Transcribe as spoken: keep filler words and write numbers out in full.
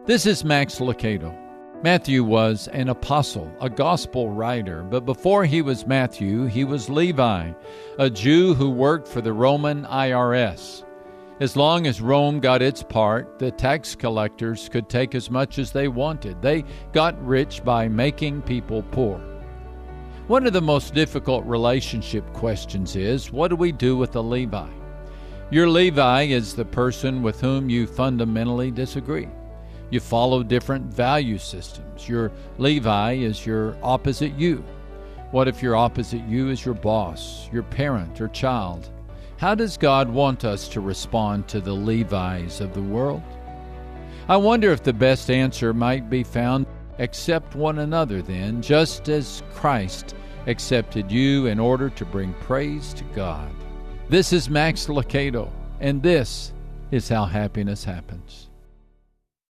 This is Max Lucado. Matthew was an apostle, a gospel writer, but before he was Matthew, he was Levi, a Jew who worked for the Roman I R S. As long as Rome got its part, the tax collectors could take as much as they wanted. They got rich by making people poor. One of the most difficult relationship questions is, what do we do with a Levi? Your Levi is the person with whom you fundamentally disagree. You follow different value systems. Your Levi is your opposite you. What if your opposite you is your boss, your parent, or child? How does God want us to respond to the Levi's of the world? I wonder if the best answer might be found: accept one another then, just as Christ accepted you in order to bring praise to God. This is Max Lucado, and this is how happiness happens.